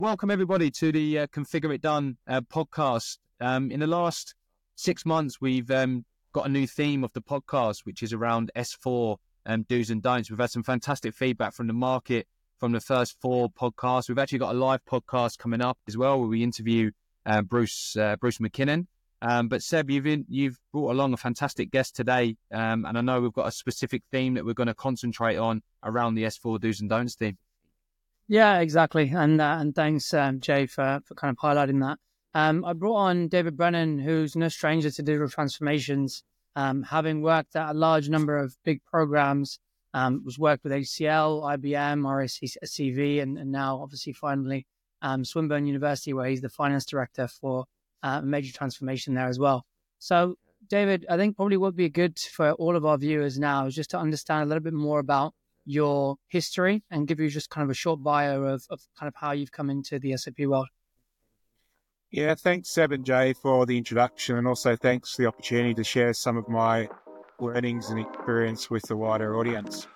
welcome everybody to the Configure It Done podcast. In the last 6 months, we've got a new theme of the podcast, which is around S4 do's and don'ts. We've had some fantastic feedback from the market from the first 4 podcasts. We've actually got a live podcast coming up as well, where we interview Bruce McKinnon. But Seb, you've brought along a fantastic guest today, and I know we've got a specific theme that we're going to concentrate on around the S4 do's and don'ts theme. Yeah, exactly. And thanks, Jay, for kind of highlighting that. I brought on David Brennan, who's no stranger to digital transformations, having worked at a large number of big programs, was worked with HCL, IBM, RSCV, and now obviously finally Swinburne University, where he's the finance director for a major transformation there as well. So, David, I think probably would be good for all of our viewers now is just to understand a little bit more about your history and give you just kind of a short bio of kind of how you've come into the SAP world. Yeah, thanks Seb and Jay for the introduction, and also thanks for the opportunity to share some of my learnings and experience with the wider audience.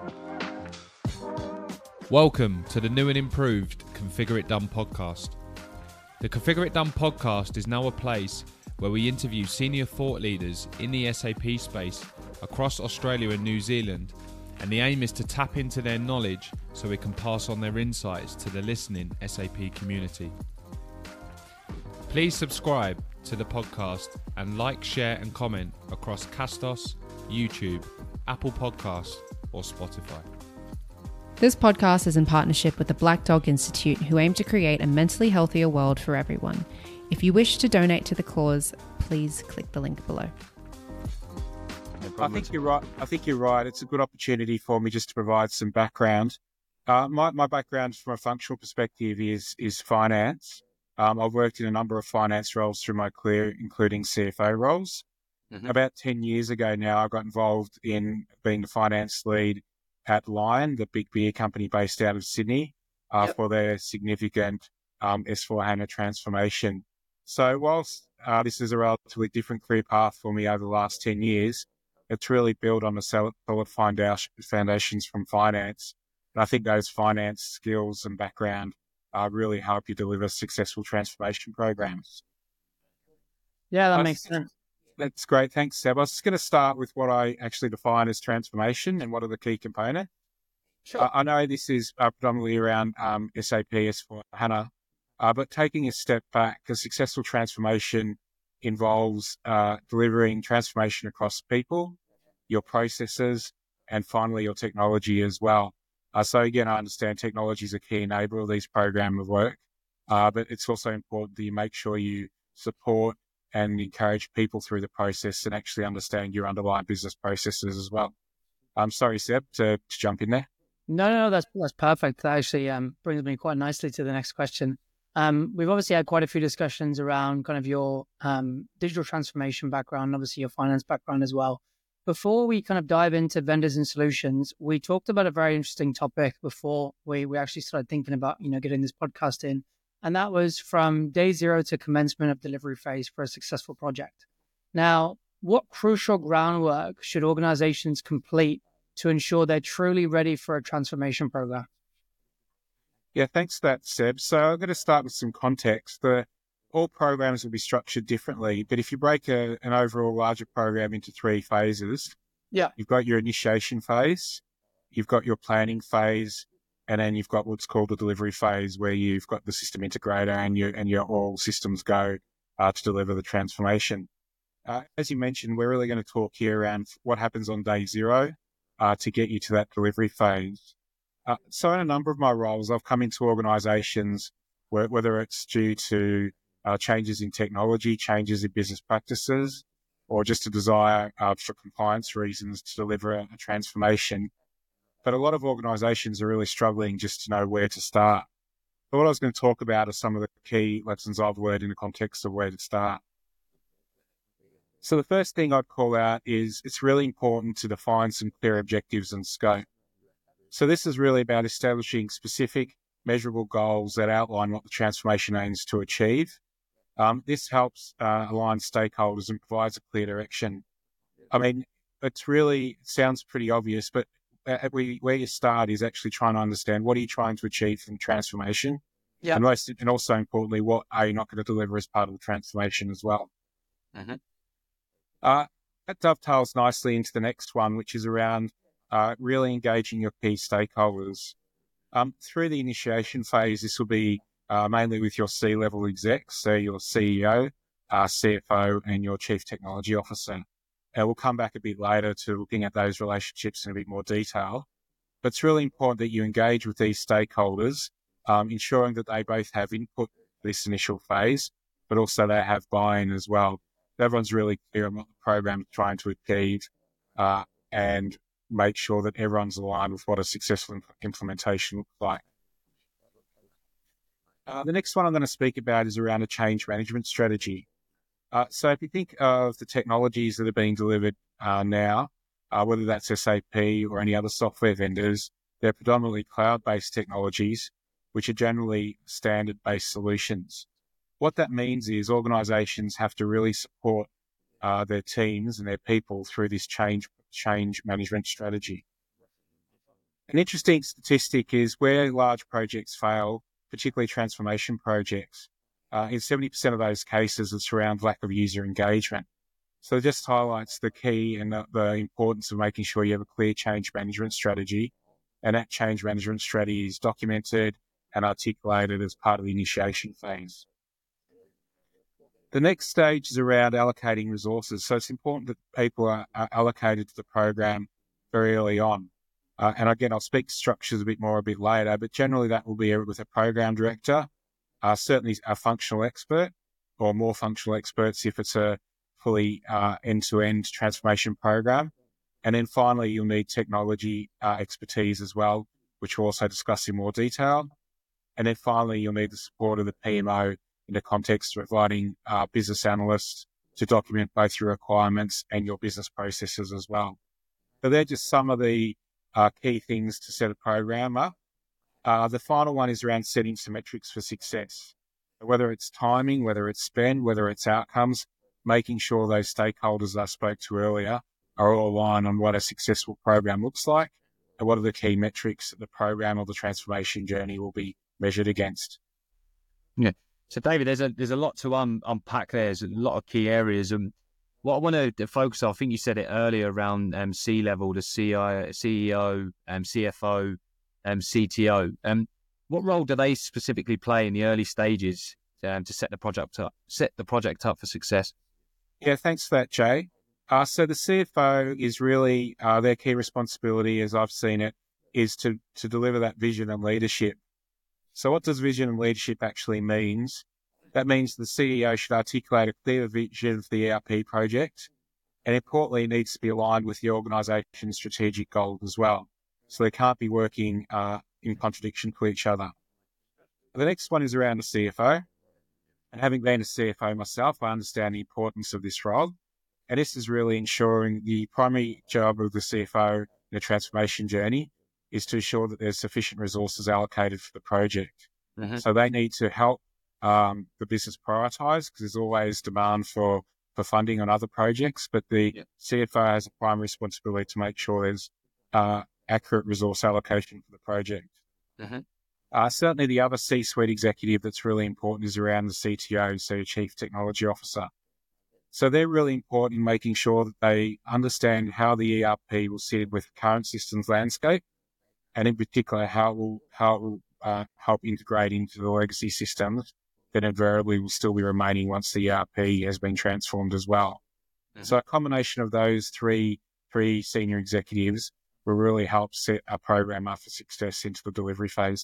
Welcome to the new and improved Configure It Done podcast. The Configure It Done podcast is now a place where we interview senior thought leaders in the SAP space across Australia and New Zealand, and the aim is to tap into their knowledge so we can pass on their insights to the listening SAP community. Please subscribe to the podcast and like, share and comment across Castos, YouTube, Apple Podcasts or Spotify. This podcast is in partnership with the Black Dog Institute, who aim to create a mentally healthier world for everyone. If you wish to donate to the cause, please click the link below. I think you're right. It's a good opportunity for me just to provide some background. My background from a functional perspective is finance. I've worked in a number of finance roles through my career, including CFO roles. Mm-hmm. About 10 years ago now, I got involved in being the finance lead at Lion, the big beer company based out of Sydney, for their significant S4HANA transformation. So whilst this is a relatively different career path for me over the last 10 years, it's really built on the solid foundations from finance. And I think those finance skills and background really help you deliver successful transformation programs. Yeah, that makes sense. That's great. Thanks, Seb. I was just going to start with what I actually define as transformation and what are the key components. Sure. I know this is predominantly around SAP S4HANA, but taking a step back, a successful transformation involves delivering transformation across people, your processes, and finally your technology as well. So again, I understand technology is a key enabler of these programs of work, but it's also important that you make sure you support and encourage people through the process and actually understand your underlying business processes as well. I'm sorry, Seb, to jump in there. No, that's perfect. That actually brings me quite nicely to the next question. We've obviously had quite a few discussions around kind of your digital transformation background, obviously your finance background as well. Before we kind of dive into vendors and solutions, we talked about a very interesting topic before we actually started thinking about, getting this podcast in. And that was from day zero to commencement of delivery phase for a successful project. Now, what crucial groundwork should organizations complete to ensure they're truly ready for a transformation program? Yeah, thanks for that, Seb. So I'm going to start with some context. All programs will be structured differently, but if you break an overall larger program into 3 phases, you've got your initiation phase, you've got your planning phase, and then you've got what's called the delivery phase, where you've got the system integrator and your all systems go to deliver the transformation. As you mentioned, we're really going to talk here around what happens on day zero to get you to that delivery phase. So in a number of my roles, I've come into organizations whether it's due to changes in technology, changes in business practices, or just a desire for compliance reasons to deliver a transformation. But a lot of organizations are really struggling just to know where to start. So what I was going to talk about are some of the key lessons I've learned in the context of where to start. So the first thing I'd call out is it's really important to define some clear objectives and scope. So this is really about establishing specific, measurable goals that outline what the transformation aims to achieve. This helps align stakeholders and provides a clear direction. I mean, it sounds pretty obvious, but where you start is actually trying to understand what are you trying to achieve from transformation Yeah. And also importantly, what are you not going to deliver as part of the transformation as well? That dovetails nicely into the next one, which is around really engaging your key stakeholders. Through the initiation phase, this will be mainly with your C-level execs, so your CEO, CFO, and your Chief Technology Officer. And we'll come back a bit later to looking at those relationships in a bit more detail. But it's really important that you engage with these stakeholders, ensuring that they both have input this initial phase, but also they have buy-in as well. Everyone's really clear on what the program is trying to achieve, and make sure that everyone's aligned with what a successful implementation looks like. The next one I'm going to speak about is around a change management strategy. So if you think of the technologies that are being delivered now, whether that's SAP or any other software vendors, they're predominantly cloud-based technologies, which are generally standard-based solutions. What that means is organizations have to really support their teams and their people through this change management strategy. An interesting statistic is where large projects fail, particularly transformation projects, in 70% of those cases, it's around lack of user engagement. So it just highlights the key and the importance of making sure you have a clear change management strategy, and that change management strategy is documented and articulated as part of the initiation phase. The next stage is around allocating resources. So it's important that people are allocated to the program very early on. And again, I'll speak structures a bit later, but generally that will be with a program director, certainly a functional expert or more functional experts if it's a fully end-to-end transformation program. And then finally, you'll need technology expertise as well, which we'll also discuss in more detail. And then finally, you'll need the support of the PMO in the context of providing business analysts to document both your requirements and your business processes as well. So they're just some of the key things to set a program up. The final one is around setting some metrics for success. Whether it's timing, whether it's spend, whether it's outcomes, making sure those stakeholders I spoke to earlier are all aligned on what a successful program looks like and what are the key metrics that the program or the transformation journey will be measured against. Yeah. So, David, there's a lot to unpack there. There's a lot of key areas. And what I want to focus on, I think you said it earlier around C-level, the CEO, CFO, CTO. What role do they specifically play in the early stages to set the project up for success? Yeah, thanks for that, Jay. So the CFO is really their key responsibility, as I've seen it, is to deliver that vision and leadership. So what does vision and leadership actually means? That means the CEO should articulate a clear vision for the ERP project, and importantly, it needs to be aligned with the organisation's strategic goals as well. So they can't be working in contradiction to each other. The next one is around the CFO. And having been a CFO myself, I understand the importance of this role. And this is really ensuring the primary job of the CFO in a transformation journey is to ensure that there's sufficient resources allocated for the project. Mm-hmm. So they need to help the business prioritise, because there's always demand for funding on other projects, but the CFO has a primary responsibility to make sure there's accurate resource allocation for the project. Mm-hmm. Certainly the other C-suite executive that's really important is around the CTO, so Chief Technology Officer. So they're really important in making sure that they understand how the ERP will sit with the current systems landscape, and in particular how it will help integrate into the legacy systems that invariably will still be remaining once the ERP has been transformed as well. Mm-hmm. So a combination of those three senior executives will really help set a program up for success into the delivery phase.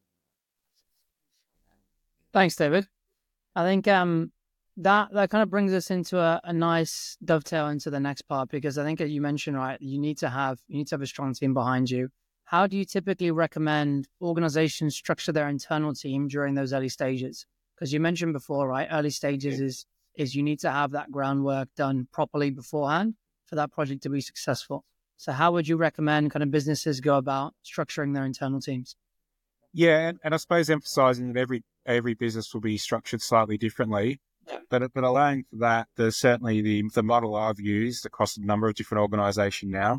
Thanks, David. I think that kind of brings us into a nice dovetail into the next part, because I think you mentioned, right, you need to have a strong team behind you. How do you typically recommend organizations structure their internal team during those early stages? Because you mentioned before, right, early stages is you need to have that groundwork done properly beforehand for that project to be successful. So how would you recommend kind of businesses go about structuring their internal teams? Yeah, and I suppose emphasising that every business will be structured slightly differently, but allowing for that, there's certainly the model I've used across a number of different organisations now.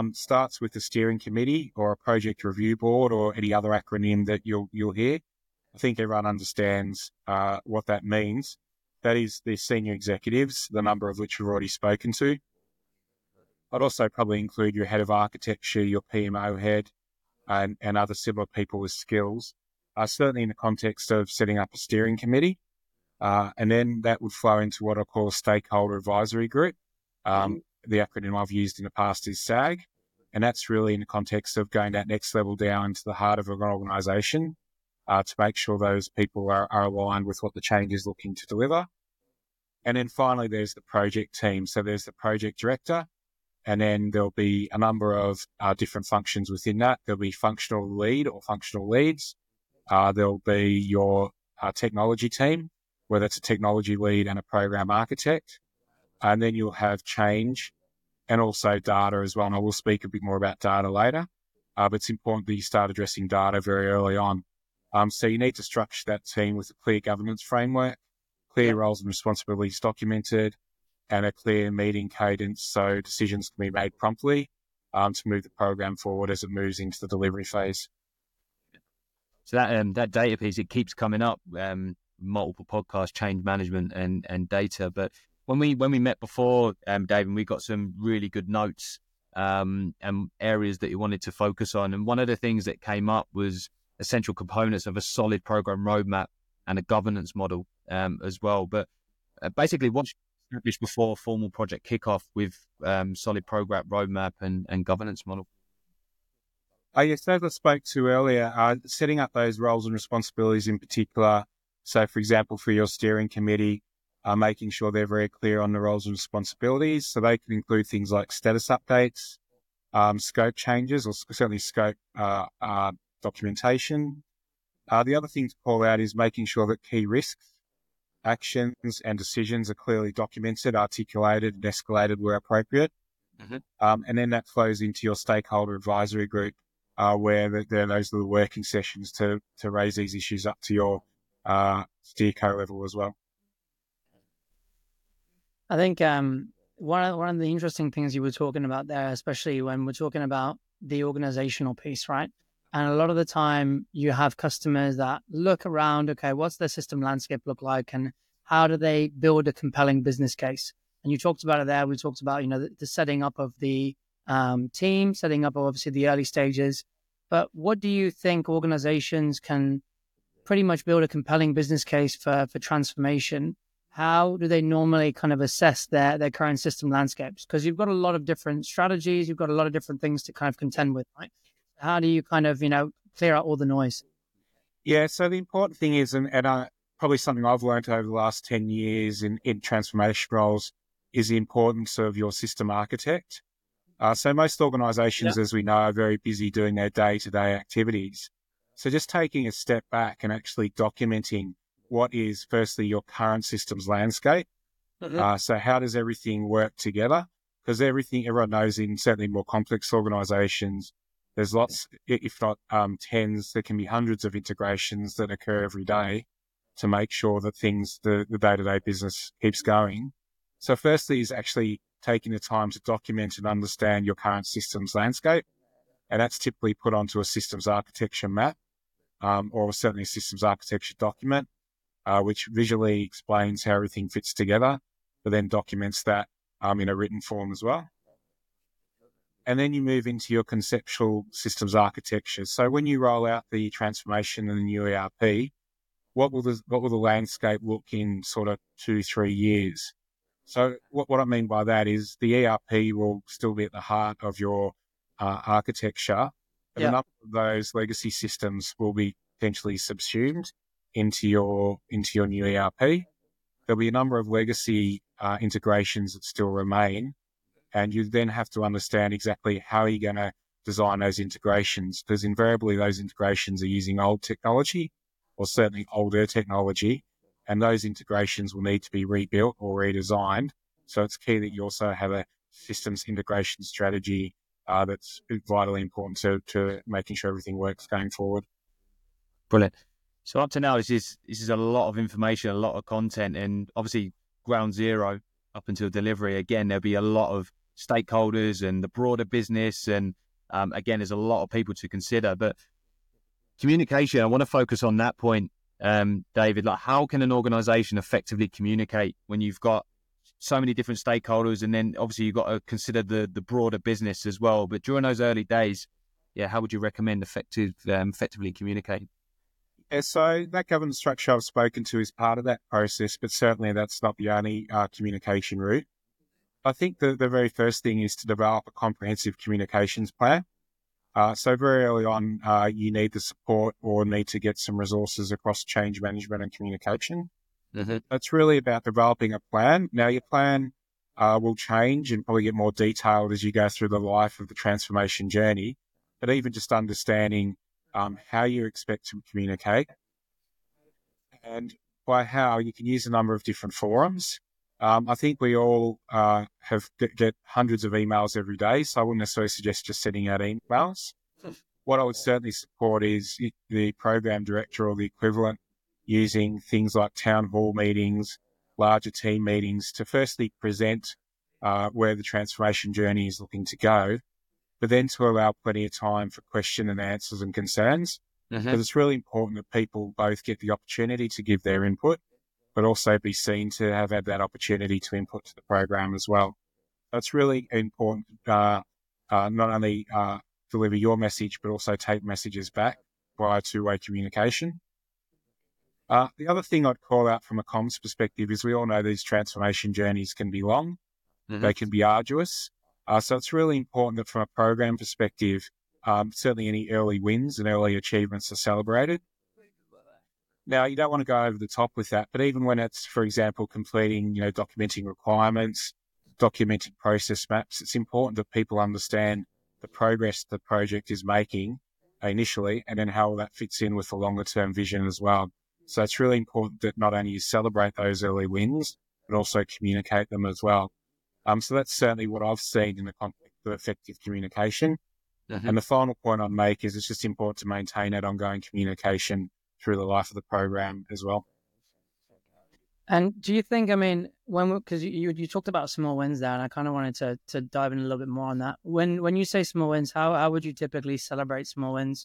Starts with the steering committee or a project review board or any other acronym that you'll hear. I think everyone understands what that means. That is the senior executives, the number of which we've already spoken to. I'd also probably include your head of architecture, your PMO head, and other similar people with skills, certainly in the context of setting up a steering committee. And then that would flow into what I call a stakeholder advisory group. The acronym I've used in the past is SAG, and that's really in the context of going that next level down into the heart of an organisation to make sure those people are aligned with what the change is looking to deliver. And then finally, there's the project team. So there's the project director, and then there'll be a number of different functions within that. There'll be functional lead or functional leads. There'll be your technology team, whether it's a technology lead and a program architect. And then you'll have change and also data as well. And I will speak a bit more about data later. But it's important that you start addressing data very early on. So you need to structure that team with a clear governance framework, clear roles and responsibilities documented, and a clear meeting cadence so decisions can be made promptly to move the program forward as it moves into the delivery phase. So that data piece, it keeps coming up, multiple podcasts, change management and data. But when we met before, Dave, we got some really good notes and areas that you wanted to focus on. And one of the things that came up was essential components of a solid program roadmap and a governance model as well. But basically, what's established before formal project kickoff with solid program roadmap and governance model? Yes, as I spoke to earlier, setting up those roles and responsibilities in particular. So, for example, for your steering committee, making sure they're very clear on the roles and responsibilities. So they can include things like status updates, scope changes, or certainly scope documentation. The other thing to call out is making sure that key risks, actions and decisions are clearly documented, articulated and escalated where appropriate. Mm-hmm. And then that flows into your stakeholder advisory group, where there are those little working sessions to raise these issues up to your steerco level as well. I think one of the interesting things you were talking about there, especially when we're talking about the organizational piece, right? And a lot of the time you have customers that look around, okay, what's their system landscape look like and how do they build a compelling business case? And you talked about it there. We talked about, the setting up of the team, setting up obviously the early stages. But what do you think organizations can pretty much build a compelling business case for transformation? How do they normally kind of assess their current system landscapes? Because you've got a lot of different strategies, you've got a lot of different things to kind of contend with, right? How do you kind of, clear out all the noise? Yeah, so the important thing is, and probably something I've learned over the last 10 years in transformation roles, is the importance of your system architect. So most organisations, as we know, are very busy doing their day-to-day activities. So just taking a step back and actually documenting what is firstly your current systems landscape. Mm-hmm. So how does everything work together? Because everyone knows in certainly more complex organisations, there's lots, if not tens, there can be hundreds of integrations that occur every day to make sure that the day-to-day business keeps going. So firstly is actually taking the time to document and understand your current systems landscape. And that's typically put onto a systems architecture map or certainly a systems architecture document, which visually explains how everything fits together, but then documents that in a written form as well. And then you move into your conceptual systems architecture. So when you roll out the transformation and the new ERP, what will the landscape look in sort of 2-3 years? So what I mean by that is the ERP will still be at the heart of your architecture, but a number of those legacy systems will be potentially subsumed into your new ERP. There'll be a number of legacy integrations that still remain, and you then have to understand exactly how you're going to design those integrations, because invariably those integrations are using old technology or certainly older technology, and those integrations will need to be rebuilt or redesigned. So it's key that you also have a systems integration strategy that's vitally important to making sure everything works going forward. Brilliant. So up to now, this is a lot of information, a lot of content, and obviously ground zero up until delivery. Again, there'll be a lot of stakeholders and the broader business, and again, there's a lot of people to consider. But communication, I want to focus on that point David, like how can an organization effectively communicate when you've got so many different stakeholders, and then obviously you've got to consider the broader business as well. But during those early days, how would you recommend effectively communicating? Yeah, so that governance structure I've spoken to is part of that process, but certainly that's not the only communication route. I think the very first thing is to develop a comprehensive communications plan. So very early on, you need the support or need to get some resources across change management and communication. Mm-hmm. That's really about developing a plan. Now, your plan will change and probably get more detailed as you go through the life of the transformation journey, but even just understanding how you expect to communicate. And by how, you can use a number of different forums. I think we all get hundreds of emails every day, so I wouldn't necessarily suggest just sending out emails. What I would certainly support is the program director or the equivalent using things like town hall meetings, larger team meetings to firstly present where the transformation journey is looking to go, but then to allow plenty of time for question and answers and concerns. Because it's really important that people both get the opportunity to give their input, but also be seen to have had that opportunity to input to the program as well. That's really important, not only deliver your message, but also take messages back via two-way communication. The other thing I'd call out from a comms perspective is we all know these transformation journeys can be long. They can be arduous. So it's really important that from a program perspective, certainly any early wins and early achievements are celebrated. Now, you don't want to go over the top with that, but even when it's, for example, completing, documenting requirements, documented process maps, it's important that people understand the progress the project is making initially, and then how that fits in with the longer term vision as well. So it's really important that not only you celebrate those early wins, but also communicate them as well. So that's certainly what I've seen in the context of effective communication. And the final point I'd make is it's just important to maintain that ongoing communication through the life of the program as well. And do you think, because you talked about small wins there, and I kind of wanted to dive in a little bit more on that. When you say small wins, how would you typically celebrate small wins?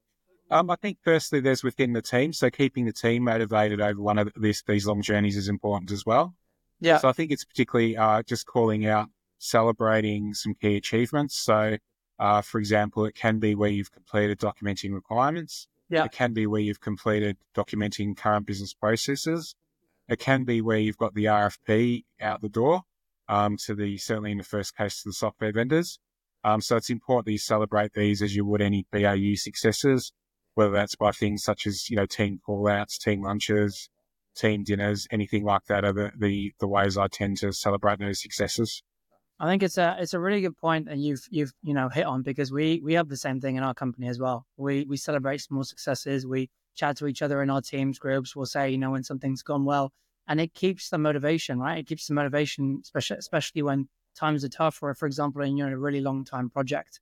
I think firstly, there's within the team. So keeping the team motivated over one of these long journeys is important as well. Yeah. So I think it's particularly just calling out, celebrating some key achievements. So, for example, it can be where you've completed documenting requirements. Yeah. It can be where you've completed documenting current business processes. It can be where you've got the RFP out the door, certainly in the first case, to the software vendors. So it's important that you celebrate these as you would any BAU successes, whether that's by things such as, team call-outs, team lunches, team dinners, anything like that are the ways I tend to celebrate those successes. I think it's a really good point, and you've hit on, because we have the same thing in our company as well. We celebrate small successes. We chat to each other in our teams groups. We'll say when something's gone well, and it keeps the motivation, right? It keeps the motivation, especially when times are tough, or for example, in a really long time project.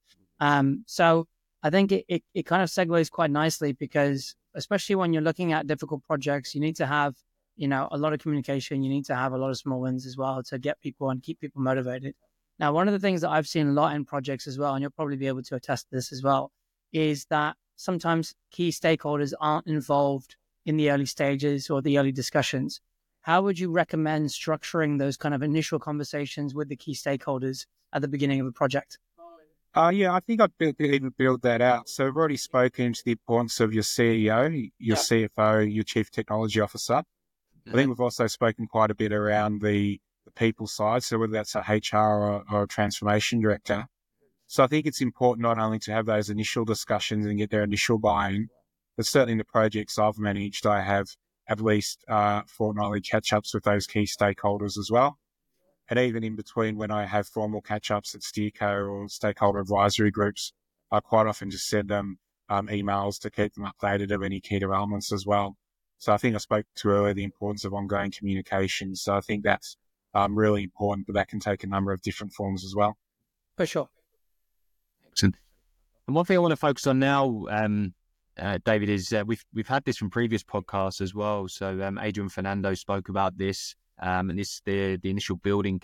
So I think it kind of segues quite nicely, because especially when you're looking at difficult projects, you need to have a lot of communication. You need to have a lot of small wins as well to get people and keep people motivated. Now, one of the things that I've seen a lot in projects as well, and you'll probably be able to attest to this as well, is that sometimes key stakeholders aren't involved in the early stages or the early discussions. How would you recommend structuring those kind of initial conversations with the key stakeholders at the beginning of a project? I think I'd even build that out. So I've already spoken to the importance of your CEO, your CFO, your Chief Technology Officer. I think we've also spoken quite a bit around the people side, so whether that's a HR or a transformation director. So I think it's important not only to have those initial discussions and get their initial buy-in, but certainly in the projects I've managed, I have at least fortnightly catch-ups with those key stakeholders as well. And even in between, when I have formal catch-ups at Steerco or stakeholder advisory groups, I quite often just send them emails to keep them updated of any key developments as well. So I think I spoke to earlier the importance of ongoing communication. So I think that's really important, but that can take a number of different forms as well. For sure. Excellent. And one thing I want to focus on now, David, is we've had this from previous podcasts as well. So Adrian Fernando spoke about this, and this the initial building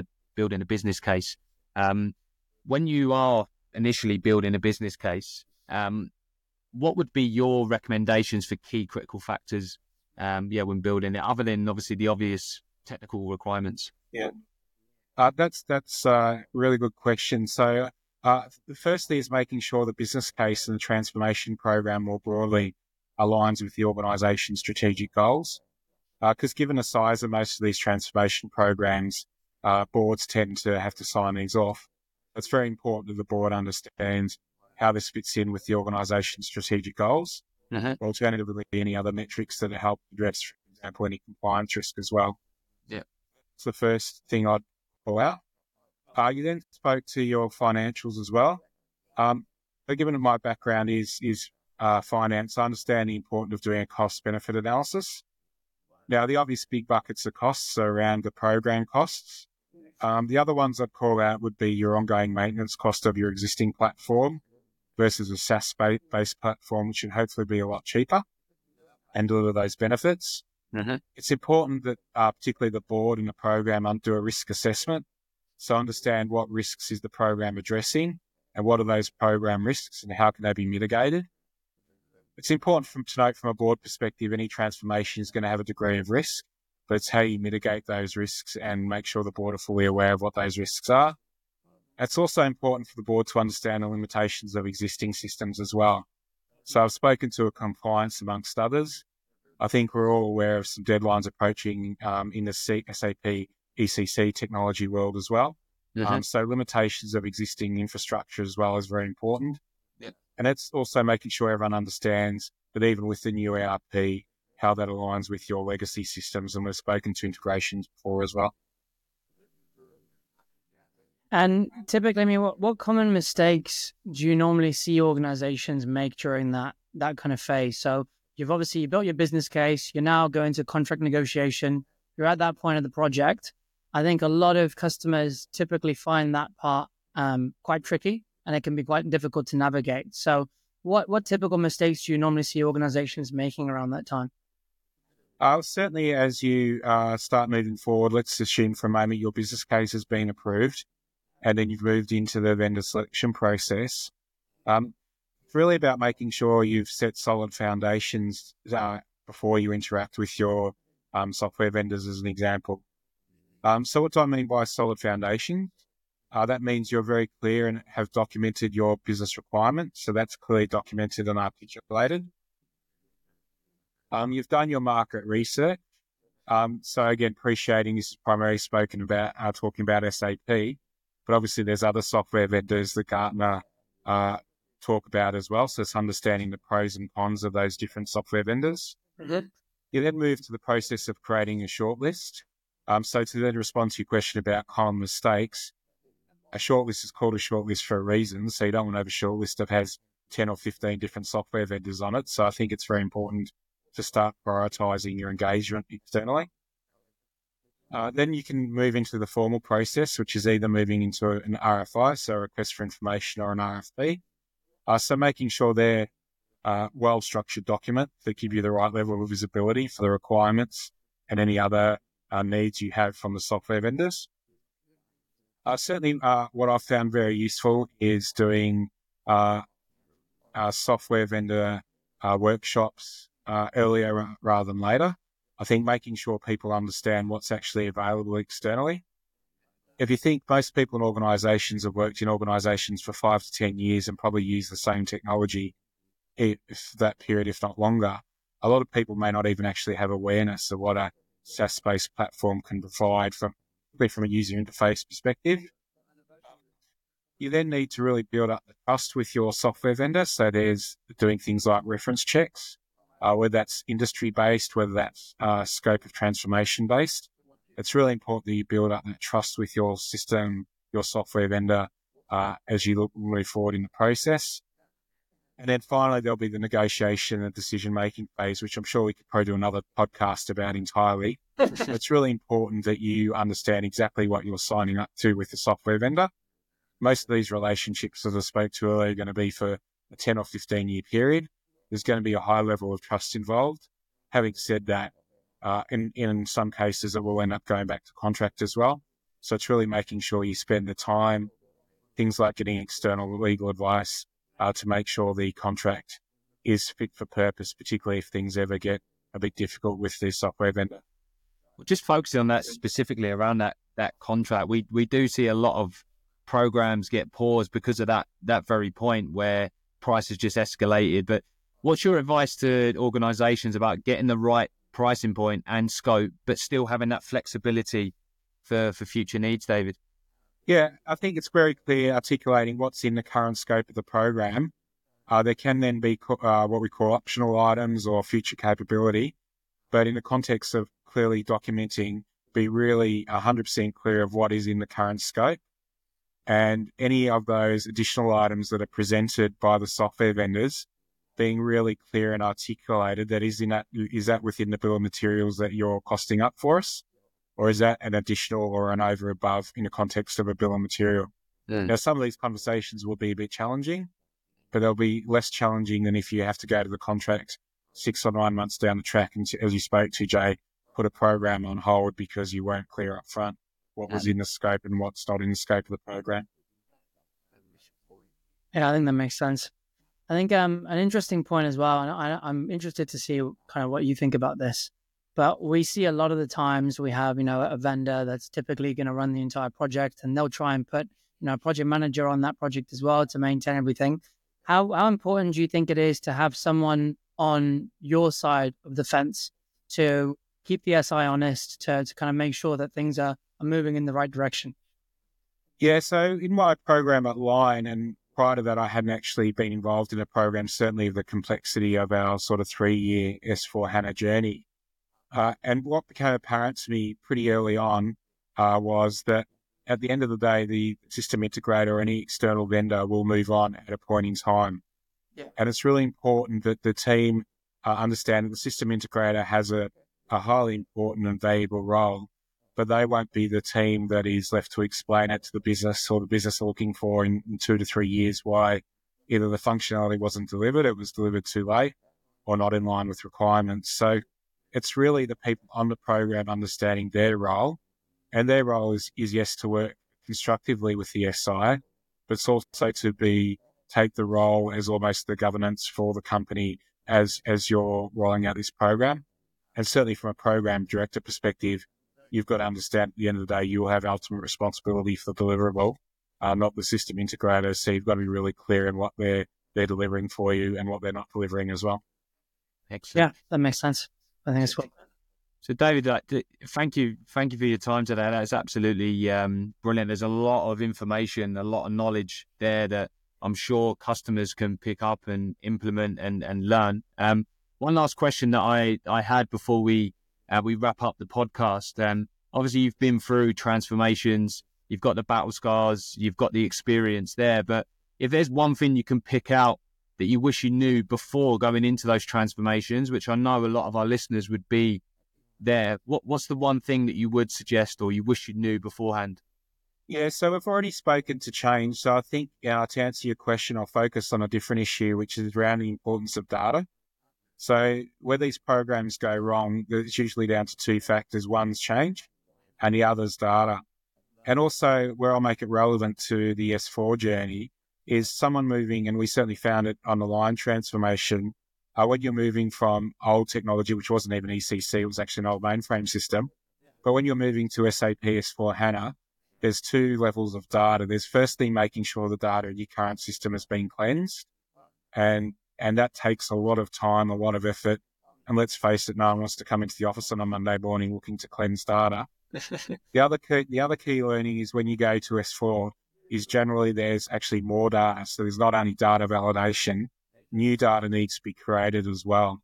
a business case. When you are initially building a business case, what would be your recommendations for key critical factors, when building it, other than obviously the obvious technical requirements? Yeah, that's a really good question. So the first thing is making sure the business case and the transformation program more broadly aligns with the organisation's strategic goals. Because given the size of most of these transformation programs, boards tend to have to sign these off. It's very important that the board understands how this fits in with the organisation's strategic goals. Mm-hmm. Alternatively, any other metrics that help address, for example, any compliance risk as well. Yeah. It's the first thing I'd pull out. You then spoke to your financials as well. But given that my background is finance, I understand the importance of doing a cost-benefit analysis. Now, the obvious big buckets of costs are around the program costs. The other ones I'd call out would be your ongoing maintenance cost of your existing platform versus a SaaS-based platform, which should hopefully be a lot cheaper and deliver those benefits. Mm-hmm. It's important that particularly the board and the program do a risk assessment. So understand what risks is the program addressing and what are those program risks and how can they be mitigated. It's important to note from a board perspective, any transformation is going to have a degree of risk, but it's how you mitigate those risks and make sure the board are fully aware of what those risks are. It's also important for the board to understand the limitations of existing systems as well. So I've spoken to a compliance amongst others. I think we're all aware of some deadlines approaching in the SAP ECC technology world as well. Mm-hmm. So limitations of existing infrastructure as well is very important. Yeah. And it's also making sure everyone understands that even with the new ERP, how that aligns with your legacy systems. And we've spoken to integrations before as well. And typically, I mean, what common mistakes do you normally see organizations make during that kind of phase? So you've obviously built your business case. You're now going to contract negotiation. You're at that point of the project. I think a lot of customers typically find that part quite tricky, and it can be quite difficult to navigate. So what typical mistakes do you normally see organizations making around that time? Certainly, as you start moving forward, let's assume for a moment your business case has been approved and then you've moved into the vendor selection process. It's really about making sure you've set solid foundations before you interact with your software vendors, as an example. So what do I mean by solid foundation? That means you're very clear and have documented your business requirements. So that's clearly documented and articulated. You've done your market research. So again, appreciating this is primarily spoken about, talking about SAP, but obviously there's other software vendors that Gartner talk about as well. So it's understanding the pros and cons of those different software vendors. Mm-hmm. You then move to the process of creating a shortlist. So to then respond to your question about common mistakes, a shortlist is called a shortlist for a reason. So you don't want to have a shortlist that has 10 or 15 different software vendors on it. So I think it's very important to start prioritizing your engagement externally. Then you can move into the formal process, which is either moving into an RFI, so a request for information, or an RFP. So making sure they're well-structured document that give you the right level of visibility for the requirements and any other needs you have from the software vendors. Certainly, what I've found very useful is doing software vendor workshops earlier rather than later. I think making sure people understand what's actually available externally. If you think most people in organisations have worked in organisations for 5 to 10 years and probably use the same technology if that period, if not longer, a lot of people may not even actually have awareness of what a SaaS-based platform can provide from a user interface perspective. You then need to really build up the trust with your software vendor. So there's doing things like reference checks, whether that's industry-based, whether that's scope of transformation-based. It's really important that you build up that trust with your system, your software vendor, as you move forward in the process. And then finally, there'll be the negotiation and decision-making phase, which I'm sure we could probably do another podcast about entirely. It's really important that you understand exactly what you're signing up to with the software vendor. Most of these relationships, as I spoke to earlier, are going to be for a 10 or 15-year period. There's going to be a high level of trust involved. Having said that, in some cases, it will end up going back to contract as well. So it's really making sure you spend the time, things like getting external legal advice, to make sure the contract is fit for purpose, particularly if things ever get a bit difficult with the software vendor. Just focusing on that specifically around that contract, we do see a lot of programs get paused because of that very point where prices just escalated. But what's your advice to organizations about getting the right pricing point and scope, but still having that flexibility for future needs, David? Yeah, I think it's very clear articulating what's in the current scope of the program. There can then be what we call optional items or future capability, but in the context of clearly documenting, be really 100% clear of what is in the current scope, and any of those additional items that are presented by the software vendors being really clear and articulated. That is that within the bill of materials that you're costing up for us, or is that an additional or an over above in the context of a bill of material? Now, some of these conversations will be a bit challenging, but they'll be less challenging than if you have to go to the contract 6 or 9 months down the track and, as you spoke to, Jay, put a program on hold because you weren't clear up front what was in the scope and what's not in the scope of the program. Yeah, I think that makes sense. I think an interesting point as well, and I'm interested to see kind of what you think about this, but we see a lot of the times we have, a vendor that's typically going to run the entire project, and they'll try and put, a project manager on that project as well to maintain everything. How important do you think it is to have someone on your side of the fence to keep the SI honest, to kind of make sure that things are moving in the right direction? Yeah, so in my program at Line, and prior to that, I hadn't actually been involved in a program, certainly of the complexity of our sort of 3-year S4HANA journey. And what became apparent to me pretty early on was that at the end of the day, the system integrator or any external vendor will move on at a point in time. Yeah. And it's really important that the team understand that the system integrator has a highly important and valuable role, but they won't be the team that is left to explain it to the business, or the business are looking for in 2 to 3 years why either the functionality wasn't delivered, it was delivered too late, or not in line with requirements. So it's really the people on the program understanding their role, and their role is yes, to work constructively with the SI, but it's also to take the role as almost the governance for the company as you're rolling out this program. And certainly from a program director perspective, you've got to understand at the end of the day, you will have ultimate responsibility for the deliverable, not the system integrator. So you've got to be really clear in what they're delivering for you and what they're not delivering as well. Excellent. Yeah, that makes sense. I think it's well. So David, thank you for your time today. That's absolutely brilliant. There's a lot of information, a lot of knowledge there that I'm sure customers can pick up and implement and learn. One last question that I had before we wrap up the podcast. Obviously, you've been through transformations, you've got the battle scars, you've got the experience there. But if there's one thing you can pick out that you wish you knew before going into those transformations, which I know a lot of our listeners would be there, what's the one thing that you would suggest or you wish you knew beforehand? Yeah, so we've already spoken to change. So I think to answer your question, I'll focus on a different issue, which is around the importance of data. So where these programs go wrong, it's usually down to 2 factors. One's change and the other's data. And also where I'll make it relevant to the S4 journey is someone moving, and we certainly found it on the Line transformation, when you're moving from old technology, which wasn't even ECC, it was actually an old mainframe system. But when you're moving to SAP S4HANA, there's 2 levels of data. There's firstly making sure the data in your current system has been cleansed. And that takes a lot of time, a lot of effort. And let's face it, no one wants to come into the office on a Monday morning looking to cleanse data. The other key learning is when you go to S4 is generally there's actually more data. So there's not only data validation, new data needs to be created as well.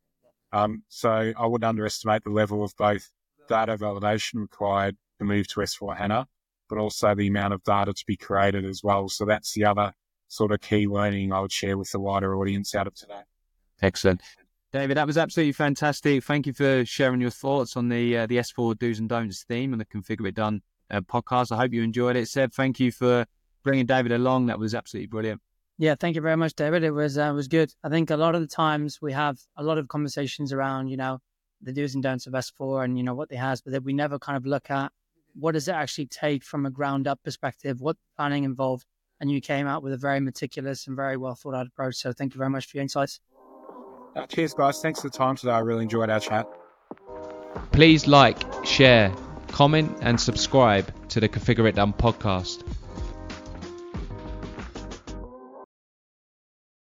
So I wouldn't underestimate the level of both data validation required to move to S4HANA, but also the amount of data to be created as well. So that's the other sort of key learning I would share with the wider audience out of today. Excellent. David, that was absolutely fantastic. Thank you for sharing your thoughts on the S4 Do's and Don'ts theme and the Configure It Done podcast. I hope you enjoyed it. Seb, thank you for bringing David along. That was absolutely brilliant. Yeah, thank you very much, David. It was good. I think a lot of the times we have a lot of conversations around, the do's and don'ts of S4 and, what they has, but then we never kind of look at what does it actually take from a ground up perspective, what planning involved. And you came out with a very meticulous and very well thought out approach. So thank you very much for your insights. Cheers, guys. Thanks for the time today. I really enjoyed our chat. Please like, share, comment and subscribe to the Configure It Done podcast.